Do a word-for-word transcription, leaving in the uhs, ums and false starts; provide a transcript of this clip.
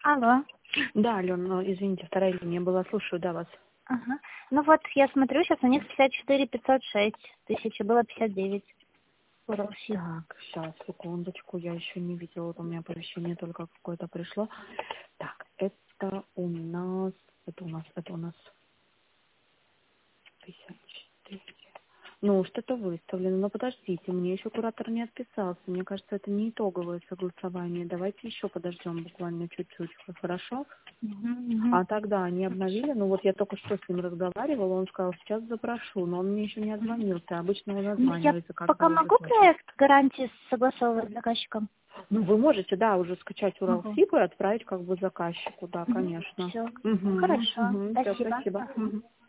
Алло. Да, Алён, ну, извините, вторая линия была. Слушаю, да, вас. Ага. Ну вот, я смотрю, сейчас у них пятьдесят четыре пятьсот шесть тысячи, было пятьдесят девять. Уралсиб. Так, сейчас, секундочку, я еще не видела, вот у меня оповещение только какое-то пришло. Так, это у нас, это у нас, это у нас пятьдесят четыре. Ну, что-то выставлено. Но подождите, мне еще куратор не отписался. Мне кажется, это не итоговое согласование. Давайте еще подождем буквально чуть-чуть. Хорошо? Угу, угу. А тогда они обновили. Ну, вот я только что с ним разговаривала. Он сказал, сейчас запрошу. Но он мне еще не отзвонился. Обычно он Ну, я отзванивается, когда пока уже могу точно. проект гарантии согласовывать с заказчиком? Ну, вы можете, да, уже скачать Могу. Уралсиб и отправить как бы заказчику. Да, Угу. конечно. Все. Угу, Хорошо. угу, все, Спасибо. спасибо. Ага. Мгм.